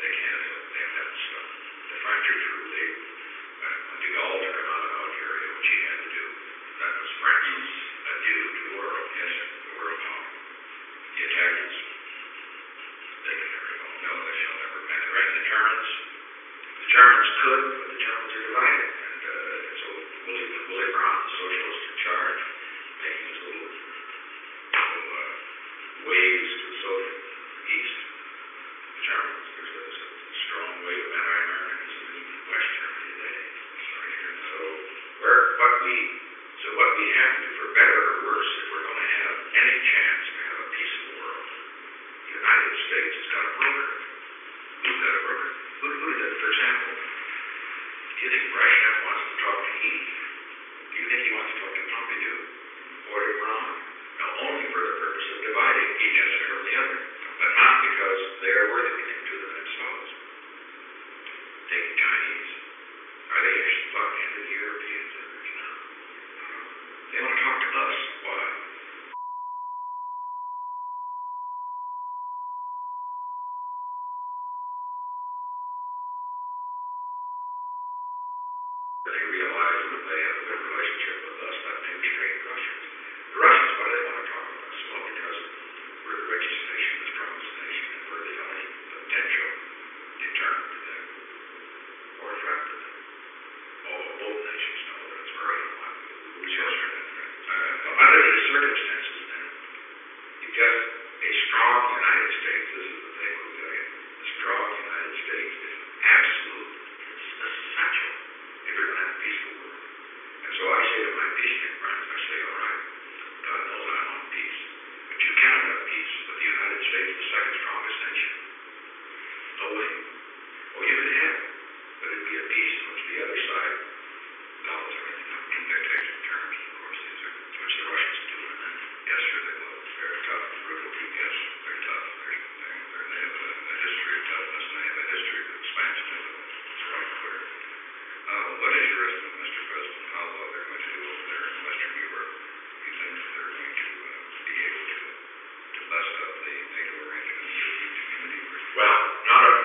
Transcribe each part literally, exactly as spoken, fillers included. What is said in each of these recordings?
They can't have, they have that stuff. The French are true. They, when, when de Gaulle took them out of Algeria, which he had to do, that was France's adieu to the world. Yes, the world power. The Italians, they can never go. No, they shall never penetrate. The Germans, the Germans could, but the Germans are divided. And uh, so Willy, Willy Brandt, the socialist in charge, making his little, little uh, waves to the Soviet east. The Germans, there's a, there's a strong wave of anti-Americanism in West Germany today. So where, what we, so what we have to do, for better or worse, if we're going to have any chance to have a peaceful world, the United States has got to broker it. Who's got to broker it? Who, who did it? For example, do you think Russia wants to talk to Xi? Do you think he wants to talk to Pompidou or to Iran? No, only for the purpose of dividing each from the other, but not because they are worth anything to them themselves. Take the Chinese. Are they interested in talking to the Europeans? No. They want to talk to us. Why? They realize that they have a good relationship with us, that they betray the Russians. The Russians, why do they want to talk with us? Well, because we're the richest nation, the strongest nation, and we're the only potential deterrent to them, or threat to them. Although both nations know that it's very unlikely that we will shelter that threat. Uh, under these circumstances, then, you get a strong United States. This is the thing we'll tell you. A strong United States is absolute, it's essential if you're going to have a peaceful world. And so I say to my peacenik friends, I say, all right, God knows I want peace. But you cannot have peace with the United States, the second strongest nation. No way. Oh, you could have it, but it'd be a peace in which the other side gobbles everything up in dictatorship terms, of course, these are, which the Russians do. And then, yes, sure, they will. They're tough, brutal people. Yes, they're tough. They're, they're, they're, they have a, a history of toughness, and they have a history of expansionism. It's quite clear. Uh, what is your estimate, Mister President, how well they're going to do over there in Western Europe? Do you think that they're going to uh, be able to, to bust up the NATO arrangement in the European community? Well, not a,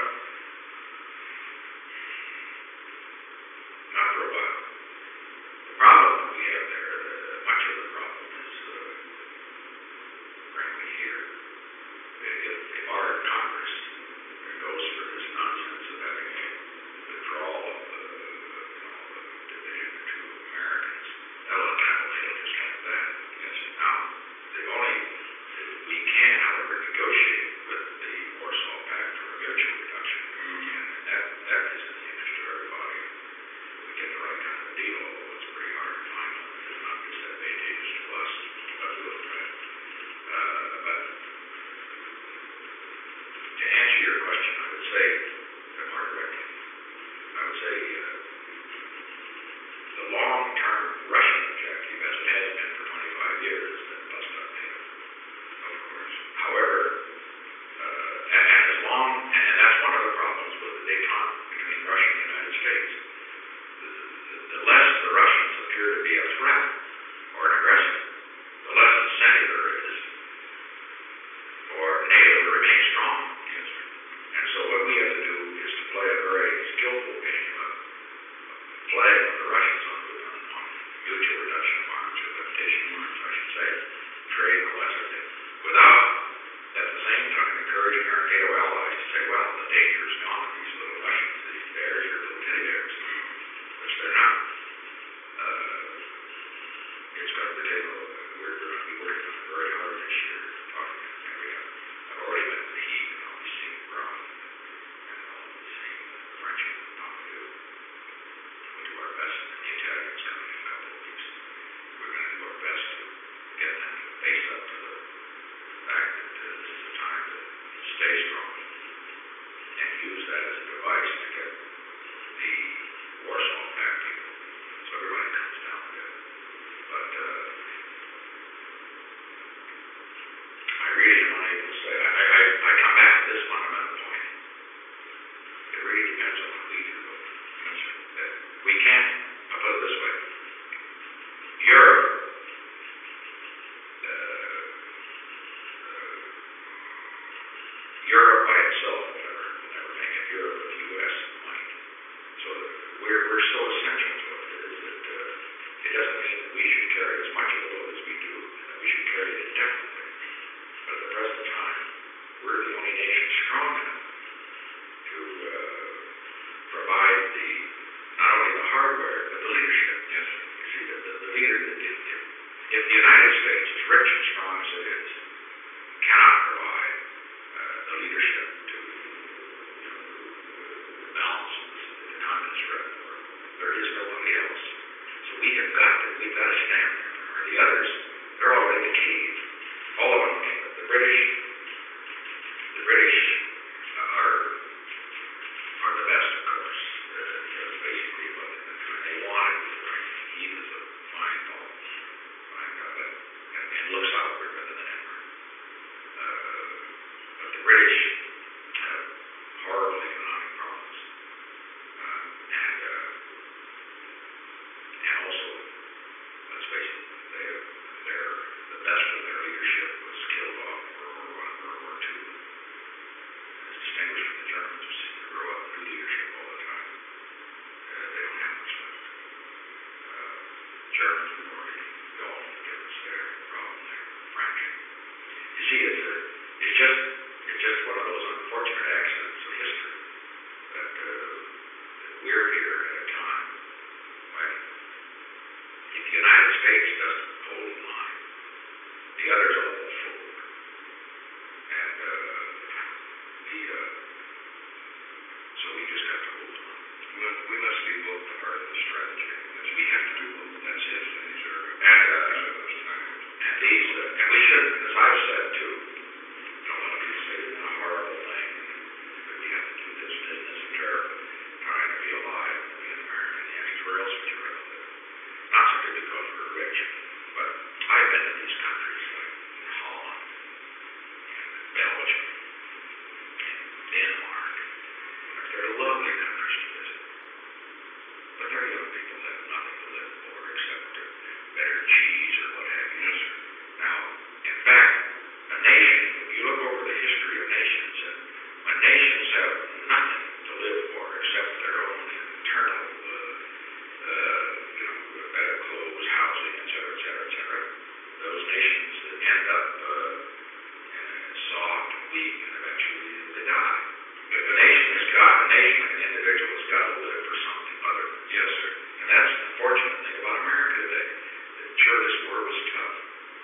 not for a while. The problem that we have there, uh, much of the problem is, uh, frankly, here. If, if our Congress goes for this nonsense of having a withdrawal of the, you know, the division to Americans, that'll, that will fail just like that. Yes. Now, the only, we can, however, negotiate with the Warsaw Pact for a mutual reduction. Mm-hmm. And that, that is in the interest of everybody. If we get the right kind of a deal, although it's pretty hard to find one that is not disadvantageous to us, but we'll try. Uh, but to answer your question, I would say, more directly, I would say uh, the long-term Russian objective, as it has been for twenty-five years, has been bust up NATO, of course. However, uh, and, and as long, and, and that's one of the problems with the détente between Russia and the United States. The, the, the less the Russians appear to be a threat or an aggressor, the less incentive there is for NATO to remain strong. Yes, sir. And so what we have to do is to play a very skillful game of playing with the Russians on, on, on mutual reduction of arms, or limitation of arms, I should say, trade and all that sort of thing, without at the same time encouraging our NATO allies to say, well, the danger is gone with these little Russians, these bears are little teddy bears, which they're not. Uh, it's going to take, we're, we're going to be working on it very hard this year, talking, and we have, I've already met with Xi, and I'll be seeing Brown, and I'll be seeing the French and Pompidou. We'll do our best, and the Italians coming in a couple of weeks. We're going to do our best to get them to face up to the fact that uh, this is a time to stay strong and use that as a device to get the Warsaw Pact deal, so everybody comes down with it. But uh, I really am unable to say. I, I, I come back to this fundamental point. It really depends on what we do. That we can't, I'll put it this way. Europe, uh, uh, Europe by itself will never, will never make it. provide the, not only the hardware, but the leadership. Yes, sir. You see, the, the, the leader, if, if, if the United States, as rich and strong as it is, cannot provide uh, the leadership to you know, balance the communist threat in the world, there is nobody else. So we have got to, we've got to stand there. Or the others, they're already to cave. All of them cave. The British, the British are are the best, of course. Uh, that's basically what they wanted. Right? He was a fine fellow, fine guy, but and, and looks outward rather than inward. Uh, but the British have horrible economic problems, uh, and uh, and also, let's face it, they they're the best of their leadership was killed off in World War One and World War Two. As distinguished from the Germans, who seem to grow up new leadership all the time. Uh, they don't have much left. Uh, Germans, we've already, we all know the difference there, the problem there. French. You see, it's a, it's just, it's just one of those unfortunate accidents of history that, uh, that we're here at a time when, if the United States doesn't hold in line, the others all will fold. And uh, the, uh, so we just have to hold on. We must, we must be both the heart of the strategy. Yes, We have to do both. that's it. These are And, uh, these are those times. and these, uh, and we should, as I've said too, you know, a lot of people say it's been a horrible thing, that we have to do this, and isn't this terrible, trying to be alive and be an American, anywhere else would you rather live? Not simply because we're rich, but I've been to these countries like Holland and Belgium and Denmark. They're lovely countries to visit. But their young people have nothing to live for except uh, better cheese or what have you. Now, in fact, a nation, if you look over the history of nations, and when nations have nothing to live for except their own internal, uh, uh, you know, better clothes, housing, et cetera, et cetera, et cetera, those nations end up uh, soft and weak, and eventually they die. If a nation has got, a nation, an individual has got to live for something other than Yes, sir. and that's the unfortunate thing about America today. Sure, this war was tough.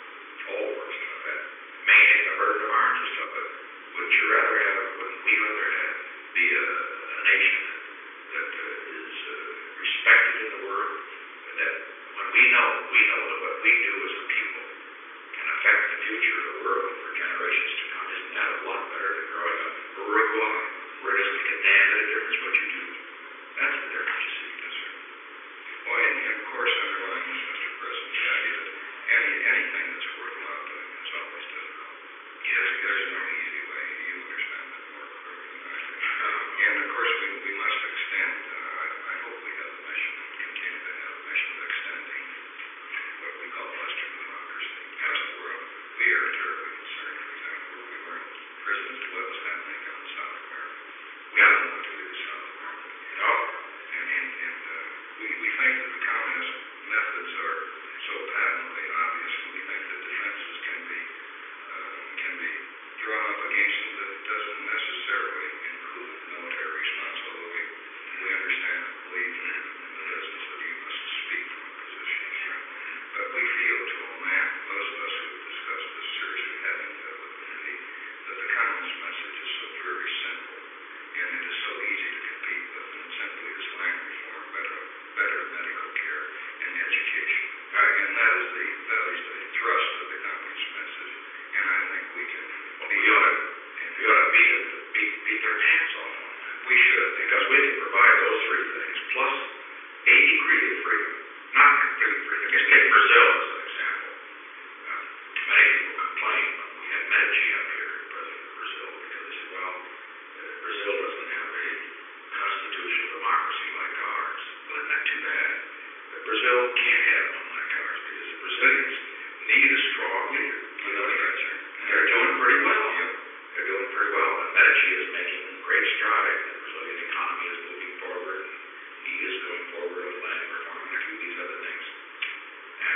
All war is tough. That maintaining the burden of arms is tough. But wouldn't you rather have, wouldn't we rather have, be a, a nation that, that uh, is uh, respected in the world? That when we know, we know that what we do as a people can affect the future of the world for generations to come. Isn't that a lot better than growing up in Uruguay, where it doesn't make a damn bit of difference what you do? That's the difference, you see. Yes, sir. Well, and, and of course, underlying this, Mister President, the idea that any, anything that's worthwhile doing is always difficult. Yes, There's no easy way. You understand that more clearly than I do. Um, and of course, we, we must extend, uh, I, I hope we have a mission, continue to have a mission of extending what we call Western democracy to the world. We are terribly concerned, for example, we were in prison to what was happening down in South America. We don't know what to do with South America. no. And, and, and uh, we, we think that the communist methods are so patently obvious, and we think that defenses can be uh, can be drawn up against them that doesn't necessarily include military response, although we, we understand and believe in, in the business that you must speak from a position of strength. But we feel to a man, those of us who have discussed this seriously, having dealt with the defeat, that the communist message is so very simple, and it is so easy to compete with, and it simply is land reform, better, better medical care, and education. Uh, and that is the that is the thrust of the communist message. And I think we can. Well, we ought to, we ought to beat, it, beat, beat their pants off on that. We should, Because we can provide those three things, plus a degree of freedom. Not complete freedom. Just take Brazil as an example. Uh, many people complain when we had Medici up here, president of Brazil, because they said, well, uh, Brazil doesn't have a constitutional democracy like ours. Well, isn't that too bad? But Brazil can't have one like ours because the Brazilians need a strong leader. You know, they're doing pretty well. Yep. They're doing pretty well. And Medici is making great strides. The Brazilian economy is moving forward. And he is going forward with land reform and a few of these other things.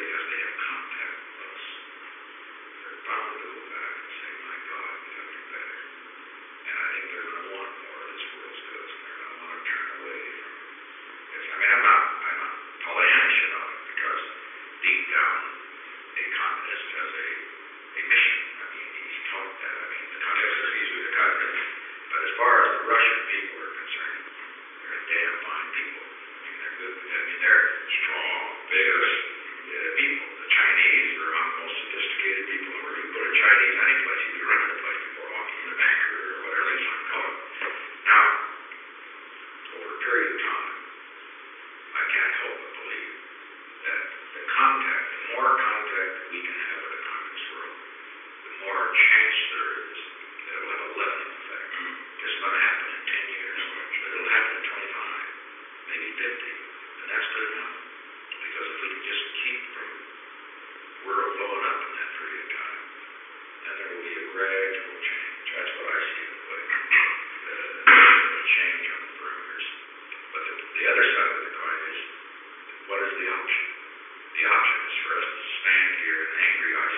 because they have contact with us, they're bound to go back and say, my God, we got to do better. And I think they're going to want more of this world's goods, and they're going to want to turn away from this. I mean, I'm not, I'm not Pollyannish about it, because deep down, a communist has a, a mission. I mean, he's taught that. I mean, the communist, he's with the communist. But as far as the Russian people are concerned, they're damn fine people. I mean, they're good. I mean, they're strong, vigorous uh, people. The Chinese are among the most sophisticated people in the world. You put a Chinese any place, you'd be running the place before walking in the banker or whatever they want to call it. Now, over a period of time, I can't help but believe that the contact, the more contact that we can have with the communist world, the more chance there is that it will have a leavening effect. It's going to happen in ten years, but it'll happen in twenty-five, maybe fifty, and that's good enough. Because if we can just keep from world blowing up in that period of time, then there will be a gradual change. That's what I see in the way. Uh, a change on the perimeters. But the, the other side of the coin is, what is the option? The option is for us to stand here in angry isolation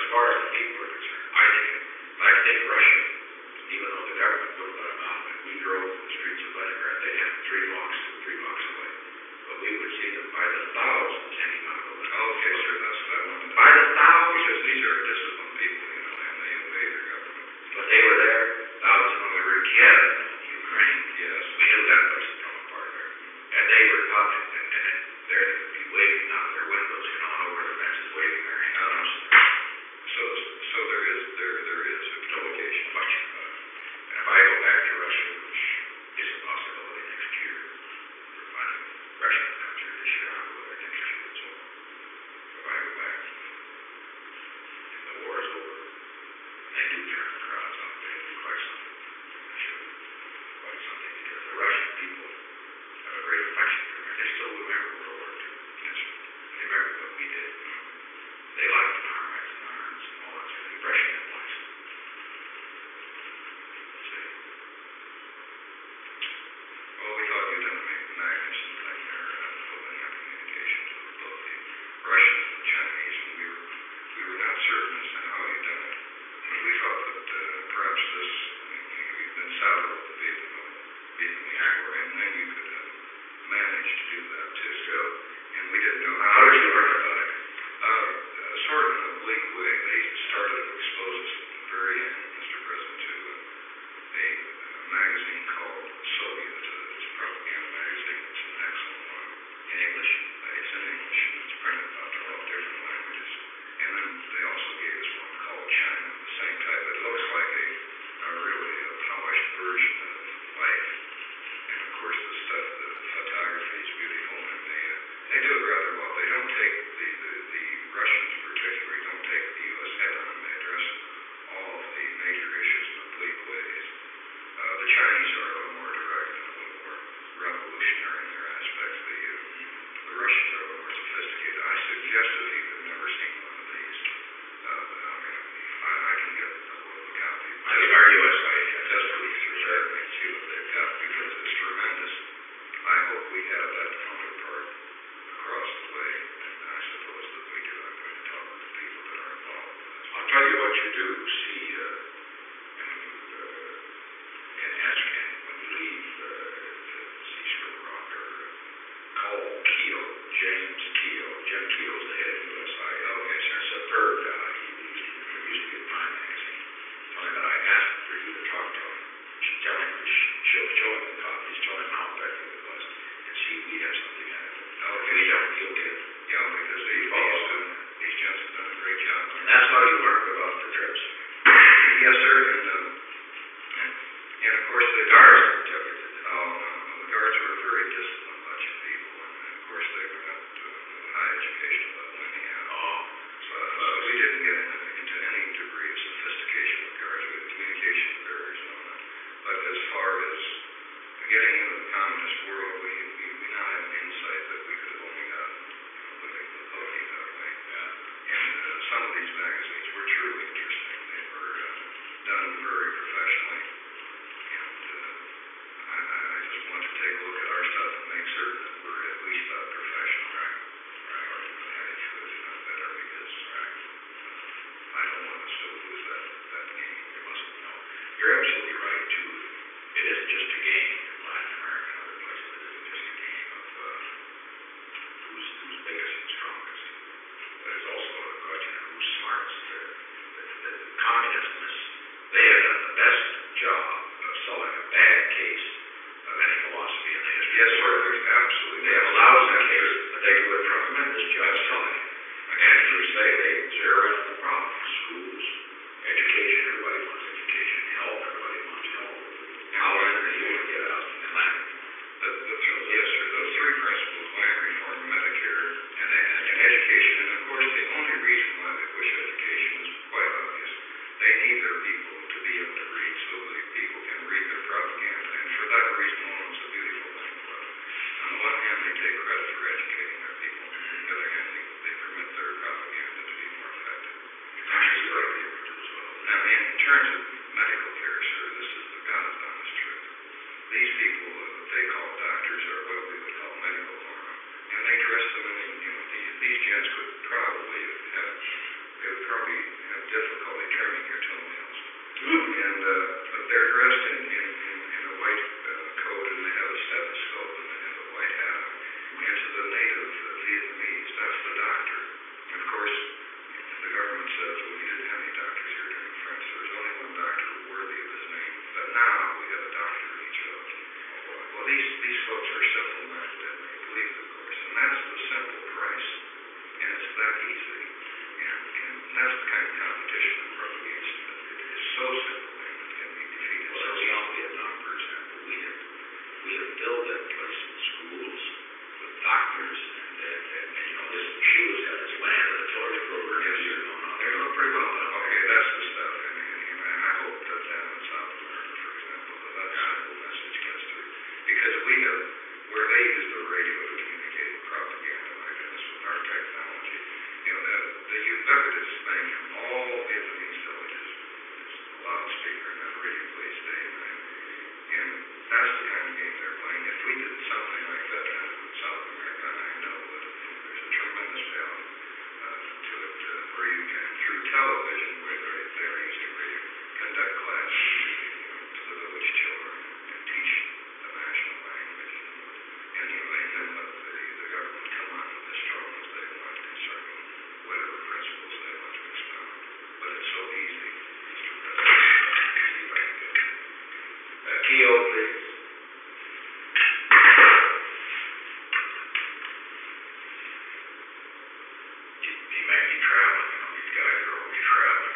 as far as the people are concerned, I think, like I think Russia, even though the government wouldn't let them out, and we drove the streets of Leningrad, they'd have three blocks, three blocks away. But we would see them by the thousands hanging out of the windows. Oh, okay, sir, that's what I wanted to By the because thousands. these are disciplined people, you know, and they obey their government. But they were there, thousands when we were in Kiev, Ukraine. Yes. We knew that place had come apart there. And they were up and, and, and then there they'd be waving out their windows, you know, and over the fences waving their hands. Um, so, so there is, there, there is a No communication. question about it. And if I go back to Russia, which is a possibility next year, we're finding Russia will come through this year, I'll go there next year, it's over. If I go back, if the war is over, and they do turn the crowds out, it'll be quite something. I'm sure. Quite something, because the Russian people have a great affection for me. They still remember World War Two. Yes. They remember what we did. They liked comrades in arms and all that sort of impression in life. See. Well, we thought you'd done a magnificent thing there, uh, opening up communications with both the Russians and the Chinese, and we were, we were not certain as to how you'd done it. But we thought that uh, perhaps this, you know, you've been south of the Vietnam, Vietnamese War, and then you could uh, manage to do that too. So, and we didn't know how. How did you learn about it? Uh, uh, sort of in a bleak way. They started to expose us at the very end, Mister President, to a, a, a magazine called Soviet. It's a, it's a propaganda magazine. It's an excellent one. In English? Uh, it's in English, and it's printed in about twelve different languages. And then they also gave us one called China, the same type. It looks like a, a really a polished version of life. And of course, the stuff, the photography is beautiful, and they uh, they do it rather well. They don't take the, the, the Russians particularly don't take the U S head on. They address all of the major issues in oblique ways. Uh, the Chinese are a little more direct and a little more revolutionary in their aspects. The, uh, the Russians are a little more sophisticated. I suggest if you've never seen one of these, uh, I mean, I, I can get a little copy. I mean, our U S site, yeah. Just read through there and see what they've got because it's tremendous. I hope we have that counterpart across the way, and I suppose that we do. I'm going to talk with the people that are involved with this. I'll tell you what you do. See, uh, and when you uh, can ask him when you leave uh, to see Squirrel Rock or uh, call Keel, James Keel. Jim Keel's the head of U S I. Okay, sir. Superb guy. He used to, he used to be at Time Magazine. Tell him that I asked for you to talk to him. Tell him to sh- show, show him the copies. Tell him how effective it was, and see if we have something out of it. Okay. If we don't, he'll get it. Yeah, because So these, you follow these, up uh, on that. these gents have done a great job. And that's how you learn about the trips. Yes, sir. And, um, and, and of course, the Guards guards. don't tell you that. Oh, no, no. The guards were a very disciplined bunch of people, and, and of course, they were not uh, high education level anyhow. Oh, So, so we didn't get into, into any degree of sophistication with guards. We had communication barriers and all that. But as far as getting into the communist world, we, we, we now have an insight that we could have only gotten, you know, living with Pokey that way. yeah. And uh, some of these magazines were truly interesting. They were uh, done very professionally. And uh, I, I I just want to take a look at our stuff and make certain that we're at least that professional. Right. Right. Or headed to it, if not better, because Right. uh, I don't want us to lose that, that game. You mustn't know. You're absolutely right, too. It isn't just a game in Latin America and other places. It isn't just a game of uh, who's, who's biggest and strongest. But it's also a question of who's smartest. The, the, the, the communists, they have done the best job of selling a bad case of any philosophy in the history Yes, of the sir. world. There's absolutely They have a lousy case, but they do a tremendous job selling it. And as you say, they zero in on the problem. Schools, education, everybody wants education. Health, everybody wants health. Housing, they usually get housing. And land. The, the th- yes, sir. Those three principles: land reform, Medicare, And, they, and and education. And of course, the only reason why they push education is quite obvious. They need their people to be able to read, so the people can read their propaganda. And for that reason alone, it's a beautiful thing for them. On the one hand, they take credit for educating their people. On the other hand, they, they permit their propaganda to be more effective. Communists like they ever do as well. Now, in terms of medical care, sir, this is the God's honest truth. These people uh, that they call doctors are what we would call medical corpsmen, and they dress them in, you know, the, these gents could probably have, they would probably have says, well, you didn't have any doctors here during the French. There was only one doctor worthy of his name. But now we have a doctor in each of us. Well, these, these folks are simple-minded and they believe, of course. And that's the simple price. And it's that easy. And, and that's the kind of competition I'm up against. It is so simple and it can be defeated. Well, So in easy. South Vietnam, for example, we have, we have filled that place in schools with doctors, and, and, and, and you know, this, she was got this laboratory program Yes, here sir. going on. They're doing pretty well. Okay, that's the stuff. And, and, and I hope that down in South America, for example, that that simple message gets through. Because we have, where they use the radio to communicate propaganda, my goodness, with our technology, you know, the, the ubiquitous thing in all Vietnamese villages is a loudspeaker, and that radio plays day and night. And that's the kind of game they're playing. If we did something like that down in South America, I know that there's a tremendous value uh, to it, uh, where you can, through television, where they're, they're using radio, conduct classes, you know, to the village children and, and teach the national language. And, you know, and then let the, the government come on with as strong as they want concerning whatever principles they want to expound. But it's so easy, Mister President. See if I can get it. Uh, Keo, please. You, you may be traveling, you know, these guys are always traveling.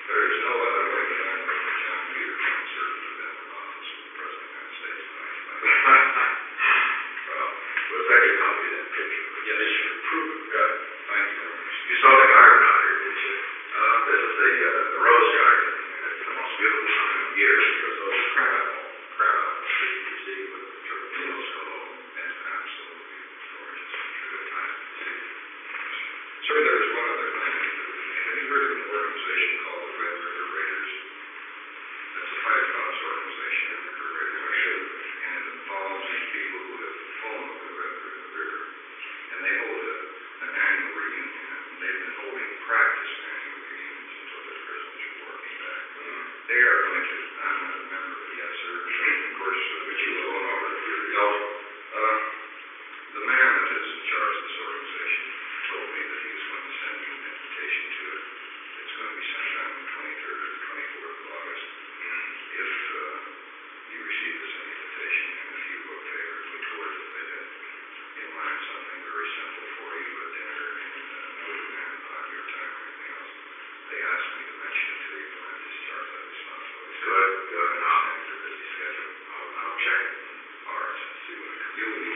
There is no other way that I know that John Peterson served within the office of the President of the United States than I find. Well, was that your copy of that picture? Yeah, this should prove it. Good. Thank you very much. You saw the garden out here, didn't you? Uh, this is the, uh, the rose garden, and it's the most beautiful time of year because those crab apple, crab apples that you see with the tortillas below. That's absolutely gorgeous. It's a good time to see. Sir, there's one other thing. Have you heard of an organization called the Red River Raiders? That's a Five Tribes organization in River Raiders. I should. And it involves people who have fallen over the Red River. And they hold a, an annual reunion. And they've been holding practice annual reunions until the prisoners are working back. Mm-hmm. They are going to, I'm not a member of it yet, sir, of course, uh, But you were going over to the Belgium. uh, the man that is in charge of this organization told me that he was going to send you an invitation to it. It's going to be sometime on the twenty-third or the twenty-fourth of August. If uh, you receive this invitation, and if you look favorably towards it, they had in mind something very simple for you, a dinner, and uh, no demand upon your time or anything else. They asked me to mention it to you when I discharge that responsibility. Good, good. Now, Your busy schedule. I'll, I'll check it. All right, see what I can do. You,